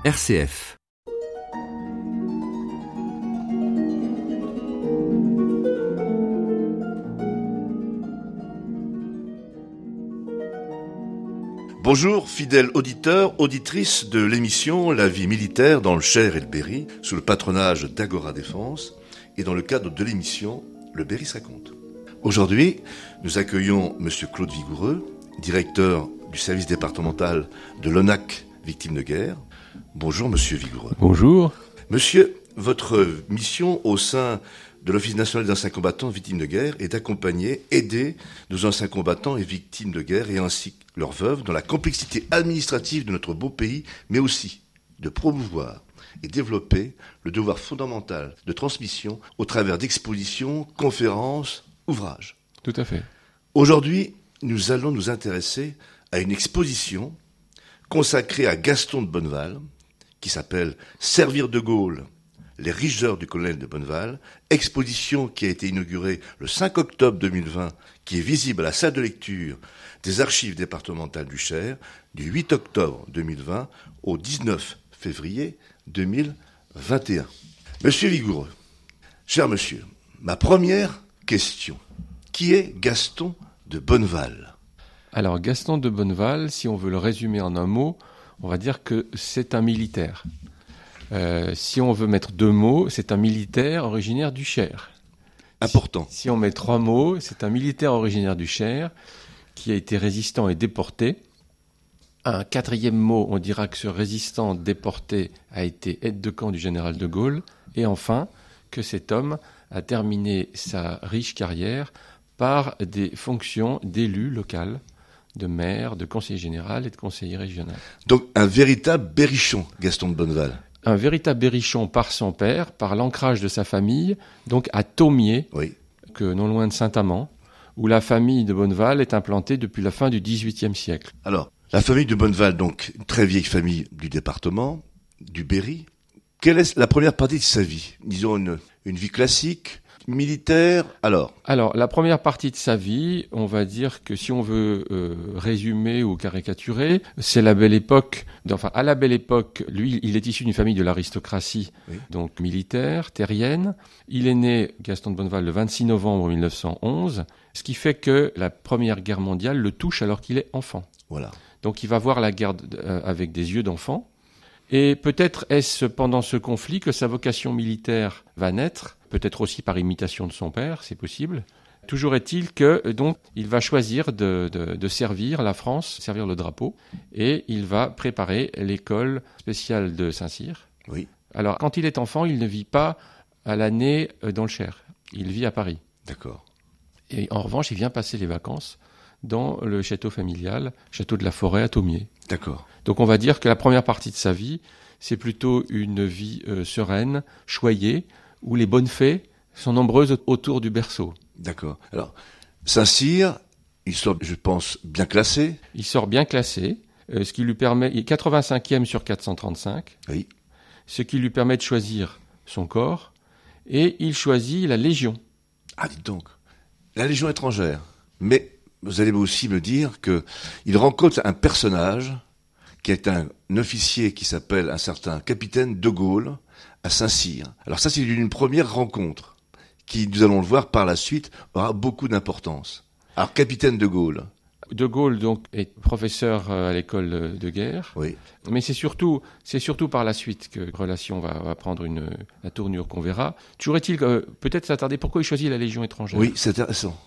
RCF. Bonjour, fidèles auditeurs, auditrices de l'émission La vie militaire dans le Cher et le Berry, sous le patronage d'Agora Défense et dans le cadre de l'émission Le Berry se raconte. Aujourd'hui, nous accueillons Monsieur Claude Vigoureux, directeur du service départemental de l'ONAC Victimes de guerre. Bonjour Monsieur Vigoureux. Bonjour. Monsieur, votre mission au sein de l'Office national d'anciens combattants victimes de guerre est d'accompagner, aider nos anciens combattants et victimes de guerre et ainsi leurs veuves dans la complexité administrative de notre beau pays, mais aussi de promouvoir et développer le devoir fondamental de transmission au travers d'expositions, conférences, ouvrages. Tout à fait. Aujourd'hui, nous allons nous intéresser à une exposition consacrée à Gaston de Bonneval, qui s'appelle « Servir de Gaulle, les riches heures du colonel de Bonneval », exposition qui a été inaugurée le 5 octobre 2020, qui est visible à la salle de lecture des archives départementales du Cher, du 8 octobre 2020 au 19 février 2021. Monsieur Vigoureux, cher monsieur, ma première question, qui est Gaston de Bonneval ? Alors Gaston de Bonneval, si on veut le résumer en un mot, on va dire que c'est un militaire. Si on veut mettre deux mots, c'est un militaire originaire du Cher. Important. Si on met trois mots, c'est un militaire originaire du Cher qui a été résistant et déporté. Un quatrième mot, on dira que ce résistant déporté a été aide de camp du général de Gaulle. Et enfin, que cet homme a terminé sa riche carrière par des fonctions d'élu local, de maire, de conseiller général et de conseiller régional. Donc un véritable berrichon, Gaston de Bonneval. Un véritable berrichon par son père, par l'ancrage de sa famille, donc à Thomier, Oui. que non loin de Saint-Amand, où la famille de Bonneval est implantée depuis la fin du XVIIIe siècle. Alors, la famille de Bonneval, donc une très vieille famille du département, du Berry. Quelle est la première partie de sa vie ? Disons une vie classique, militaire, alors ? Alors, la première partie de sa vie, on va dire que si on veut résumer ou caricaturer, c'est la belle époque. À la belle époque, lui, il est issu d'une famille de l'aristocratie, Oui. donc militaire, terrienne. Il est né, Gaston de Bonneval, le 26 novembre 1911, ce qui fait que la Première Guerre mondiale le touche alors qu'il est enfant. Voilà. Donc il va voir la guerre avec des yeux d'enfant. Et peut-être est-ce pendant ce conflit que sa vocation militaire va naître, peut-être aussi par imitation de son père, c'est possible. Toujours est-il que donc il va choisir de servir la France, servir le drapeau, et il va préparer l'école spéciale de Saint-Cyr. Oui. Alors quand il est enfant, il ne vit pas à l'année dans le Cher, il vit à Paris. D'accord. Et en revanche, il vient passer les vacances dans le château familial, château de la Forêt à Thomier. D'accord. Donc on va dire que la première partie de sa vie, c'est plutôt une vie sereine, choyée, où les bonnes fées sont nombreuses autour du berceau. D'accord. Alors, Saint-Cyr, il sort, je pense, bien classé. Il sort bien classé, ce qui lui permet, il est 85e sur 435, Oui. ce qui lui permet de choisir son corps, et il choisit la Légion. Ah, dites donc. La Légion étrangère. Mais vous allez aussi me dire que il rencontre un personnage qui est un officier qui s'appelle un certain capitaine de Gaulle à Saint-Cyr. Alors ça, c'est une première rencontre qui, nous allons le voir par la suite, aura beaucoup d'importance. Alors, capitaine de Gaulle. De Gaulle, donc, est professeur à l'école de guerre. Oui. Mais c'est surtout par la suite que la relation va prendre la tournure qu'on verra. Toujours est-il peut-être s'attarder pourquoi il choisit la Légion étrangère. Oui, c'est intéressant.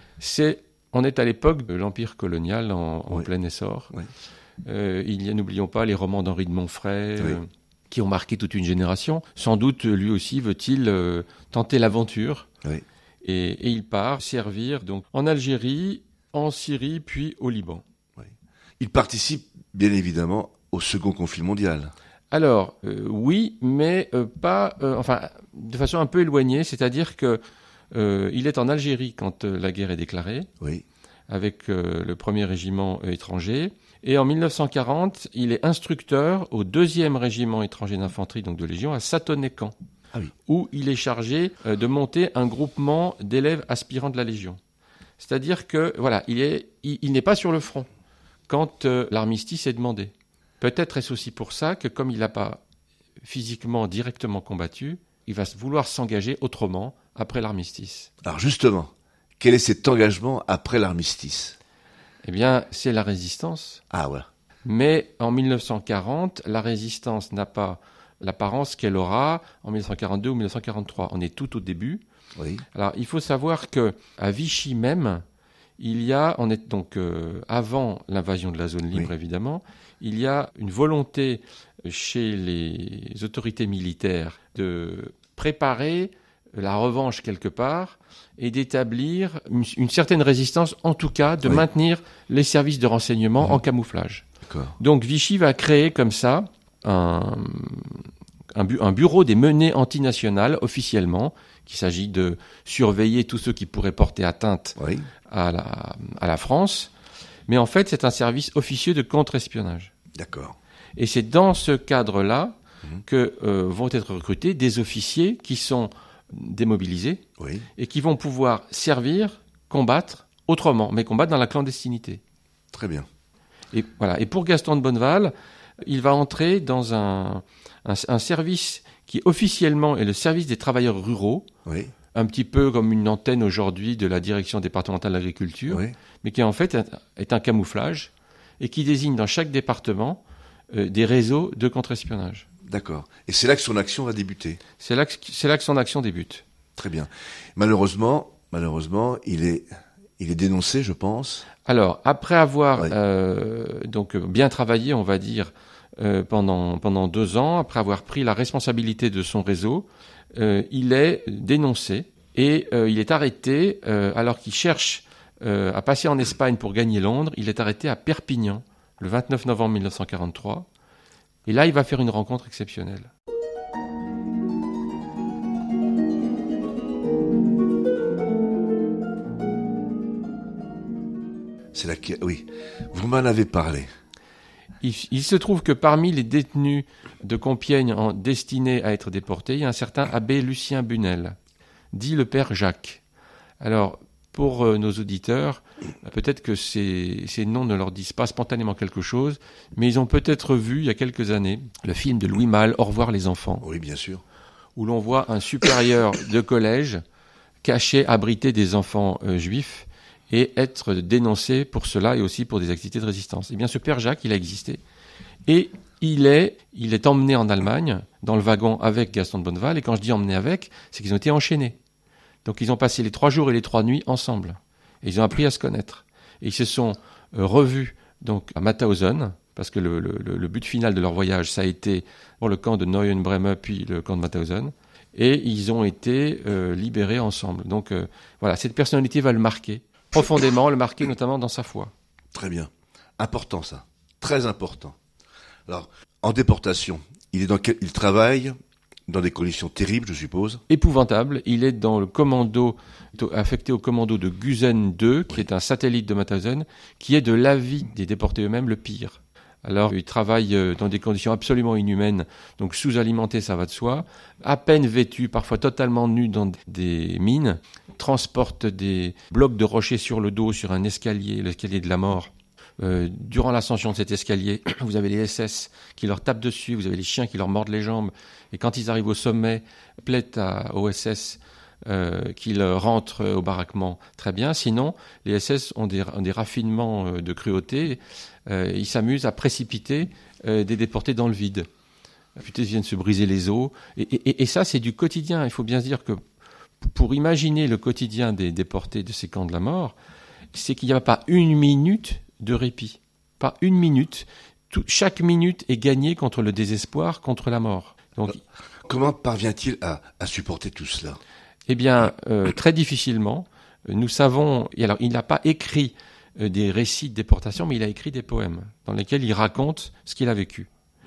On est à l'époque de l'Empire colonial en Oui. plein essor. Oui. Il y a, n'oublions pas, les romans d'Henri de Montfray, Oui. qui ont marqué toute une génération. Sans doute, lui aussi, veut-il tenter l'aventure. Oui. Et il part servir donc en Algérie, en Syrie, puis au Liban. Oui. Il participe, bien évidemment, au second conflit mondial. Alors, oui, mais pas, de façon un peu éloignée, c'est-à-dire que il est en Algérie quand la guerre est déclarée, Oui. avec le 1er régiment étranger, et en 1940, il est instructeur au 2e régiment étranger d'infanterie, donc de Légion, à Satoné-Camp, où il est chargé de monter un groupement d'élèves aspirants de la Légion. C'est-à-dire que, voilà, il n'est pas sur le front quand l'armistice est demandé. Peut-être est-ce aussi pour ça que comme il n'a pas physiquement directement combattu, il va vouloir s'engager autrement après l'armistice. Alors justement, quel est cet engagement après l'armistice? Eh bien, c'est la résistance. Ah voilà. Mais en 1940, la résistance n'a pas l'apparence qu'elle aura en 1942 ou 1943. On est tout au début. Oui. Alors, il faut savoir que à Vichy même, on est donc avant l'invasion de la zone libre, évidemment, il y a une volonté chez les autorités militaires de préparer la revanche quelque part et d'établir une certaine résistance, en tout cas de maintenir les services de renseignement en camouflage. D'accord. Donc Vichy va créer comme ça un bureau des menées antinationales officiellement, qu'il s'agit de surveiller tous ceux qui pourraient porter atteinte à la France. Mais en fait, c'est un service officieux de contre-espionnage. D'accord. Et c'est dans ce cadre-là que vont être recrutés des officiers qui sont démobilisés et qui vont pouvoir servir, combattre autrement, mais combattre dans la clandestinité. Très bien. Et voilà. Et pour Gaston de Bonneval, il va entrer dans un service qui officiellement est le service des travailleurs ruraux, un petit peu comme une antenne aujourd'hui de la direction départementale de l'agriculture, mais qui en fait est un camouflage et qui désigne dans chaque département des réseaux de contre-espionnage. D'accord. Et c'est là que son action va débuter. C'est là que son action débute. Très bien. Malheureusement, il est dénoncé, je pense. Alors, après avoir donc bien travaillé, on va dire, pendant 2 ans, après avoir pris la responsabilité de son réseau, il est dénoncé et il est arrêté alors qu'il cherche à passer en Espagne pour gagner Londres. Il est arrêté à Perpignan le 29 novembre 1943. Et là, il va faire une rencontre exceptionnelle. C'est laquelle? Oui, vous m'en avez parlé. Il se trouve que parmi les détenus de Compiègne destinés à être déportés, il y a un certain abbé Lucien Bunel, dit le père Jacques. Alors, pour nos auditeurs, peut-être que ces noms ne leur disent pas spontanément quelque chose, mais ils ont peut-être vu, il y a quelques années, le film de Louis Malle, Au revoir les enfants. Oui, bien sûr. Où l'on voit un supérieur de collège cacher, abriter des enfants juifs et être dénoncé pour cela et aussi pour des activités de résistance. Eh bien, ce père Jacques, il a existé. Et il est emmené en Allemagne, dans le wagon avec Gaston de Bonneval. Et quand je dis emmené avec, c'est qu'ils ont été enchaînés. Donc, ils ont passé les 3 jours et les 3 nuits ensemble. Et ils ont appris à se connaître. Et ils se sont revus donc à Mauthausen, parce que le but final de leur voyage, ça a été pour le camp de Neuenbremme, puis le camp de Mauthausen. Et ils ont été libérés ensemble. Donc, voilà, cette personnalité va le marquer profondément, le marquer notamment dans sa foi. Très bien. Important, ça. Très important. Alors, en déportation, il travaille dans des conditions terribles, je suppose. Épouvantable. Il est dans le commando, affecté au commando de Gusen II, qui est un satellite de Mauthausen, qui est de l'avis des déportés eux-mêmes le pire. Alors, il travaille dans des conditions absolument inhumaines, donc sous-alimenté, ça va de soi, à peine vêtu, parfois totalement nu dans des mines, transporte des blocs de rochers sur le dos, sur un escalier, l'escalier de la mort. Durant l'ascension de cet escalier, vous avez les SS qui leur tapent dessus, vous avez les chiens qui leur mordent les jambes, et quand ils arrivent au sommet, plaît aux SS qu'ils rentrent au baraquement très bien. Sinon, les SS ont des raffinements de cruauté. Ils s'amusent à précipiter des déportés dans le vide. Putain, ils viennent se briser les os. Et ça, c'est du quotidien. Il faut bien se dire que pour imaginer le quotidien des déportés de ces camps de la mort, c'est qu'il n'y a pas une minute de répit. Pas une minute. Chaque minute est gagnée contre le désespoir, contre la mort. Donc, comment parvient-il à supporter tout cela ? Eh bien, très difficilement. Nous savons... Alors, il n'a pas écrit des récits de déportation, mais il a écrit des poèmes dans lesquels il raconte ce qu'il a vécu.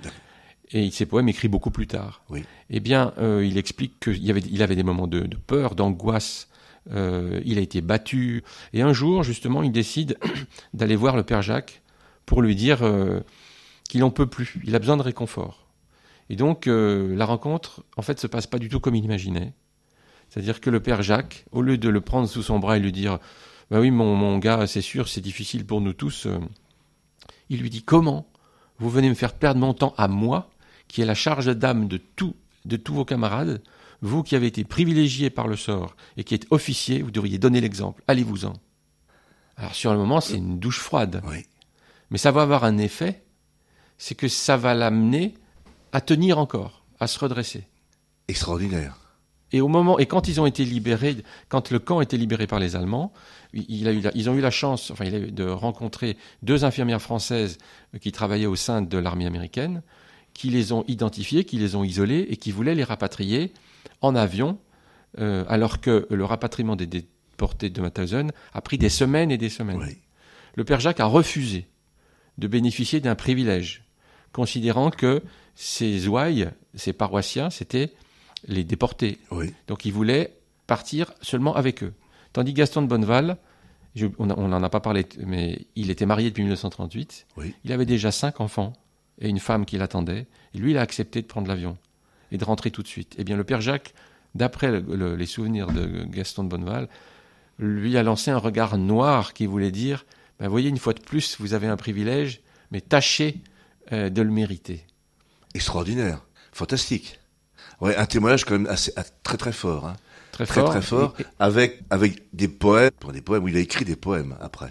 Et ces poèmes écrits beaucoup plus tard. Oui. Eh bien, il explique qu'il avait des moments de peur, d'angoisse. Il a été battu. Et un jour, justement, il décide d'aller voir le père Jacques pour lui dire qu'il n'en peut plus. Il a besoin de réconfort. Et donc, la rencontre, en fait, se passe pas du tout comme il imaginait. C'est-à-dire que le père Jacques, au lieu de le prendre sous son bras et lui dire « Bah oui, mon gars, c'est sûr, c'est difficile pour nous tous », il lui dit « Comment vous venez me faire perdre mon temps à moi, qui est la charge d'âme de tous vos camarades, vous qui avez été privilégié par le sort et qui êtes officier, vous devriez donner l'exemple. Allez-vous-en. Alors sur le moment, c'est une douche froide. Oui. Mais ça va avoir un effet, c'est que ça va l'amener à tenir encore, à se redresser. Extraordinaire. Et quand ils ont été libérés, quand le camp a été libéré par les Allemands, ils ont eu la chance, de rencontrer 2 infirmières françaises qui travaillaient au sein de l'armée américaine, qui les ont identifiés, qui les ont isolés et qui voulaient les rapatrier en avion, alors que le rapatriement des déportés de Mauthausen a pris des semaines et des semaines. Oui. Le père Jacques a refusé de bénéficier d'un privilège, considérant que ces ouailles, ces paroissiens, c'était les déportés. Oui. Donc il voulait partir seulement avec eux. Tandis Gaston de Bonneval, on n'en a pas parlé, mais il était marié depuis 1938. Oui. Il avait déjà 5 enfants et une femme qui l'attendait. Et lui, il a accepté de prendre l'avion et de rentrer tout de suite. Eh bien, le père Jacques, d'après les souvenirs de Gaston de Bonneval, lui a lancé un regard noir qui voulait dire voyez, une fois de plus, vous avez un privilège, mais tâchez de le mériter. Extraordinaire. Fantastique. Ouais, un témoignage quand même très très fort. Hein. Très fort, avec des poèmes où il a écrit des poèmes après.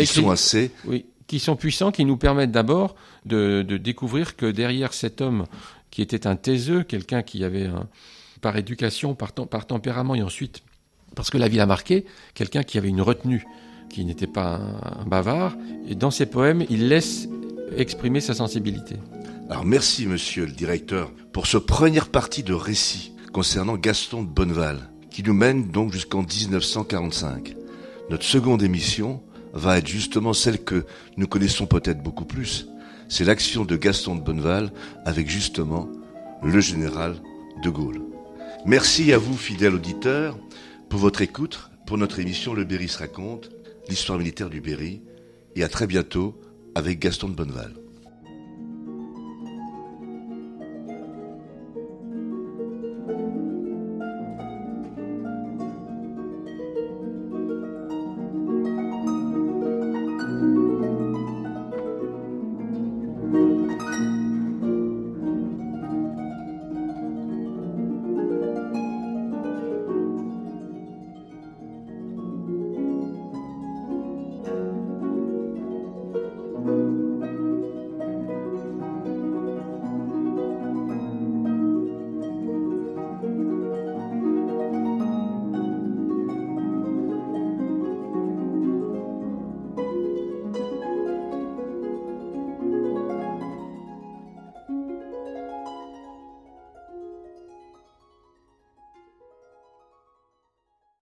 Qui sont puissants, qui nous permettent d'abord de découvrir que derrière cet homme qui était un taiseux, quelqu'un qui avait par éducation, par tempérament et ensuite, parce que la vie l'a marqué, quelqu'un qui avait une retenue, qui n'était pas un bavard, et dans ses poèmes, il laisse exprimer sa sensibilité. Alors merci monsieur le directeur pour ce première partie de récit concernant Gaston de Bonneval, qui nous mène donc jusqu'en 1945. Notre seconde émission va être justement celle que nous connaissons peut-être beaucoup plus. C'est l'action de Gaston de Bonneval avec justement le général de Gaulle. Merci à vous, fidèles auditeurs, pour votre écoute, pour notre émission Le Berry se raconte, l'histoire militaire du Berry, et à très bientôt avec Gaston de Bonneval.